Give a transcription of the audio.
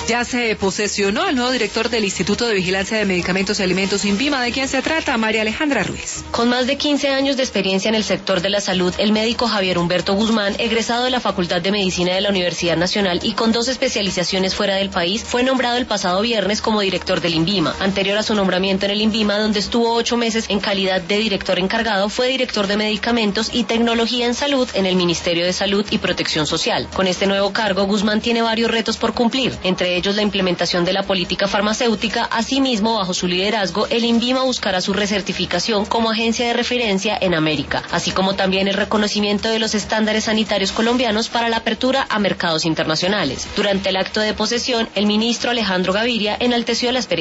Ya se posesionó el nuevo director del Instituto de Vigilancia de Medicamentos y Alimentos INVIMA. ¿De quién se trata? María Alejandra Ruiz. Con más de 15 años de experiencia en el sector de la salud, el médico Javier Humberto Guzmán, egresado de la Facultad de Medicina de la Universidad Nacional y con 2 especializaciones fuera del país, fue nombrado el pasado viernes como director del INVIMA. Anterior a su nombramiento en el INVIMA, donde estuvo 8 meses en calidad de director encargado, fue director de Medicamentos y Tecnología en Salud en el Ministerio de Salud y Protección Social. Con este nuevo cargo, Guzmán tiene varios retos por cumplir, entre ellos la implementación de la política farmacéutica. Asimismo, bajo su liderazgo, el INVIMA buscará su recertificación como agencia de referencia en América, así como también el reconocimiento de los estándares sanitarios colombianos para la apertura a mercados internacionales. Durante el acto de posesión, el ministro Alejandro Gaviria enalteció la experiencia